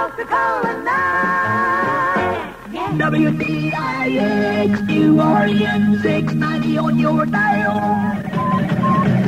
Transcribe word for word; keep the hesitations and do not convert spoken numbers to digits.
Doctor Cullinan. W D I X Q R E N six ninety on your dial.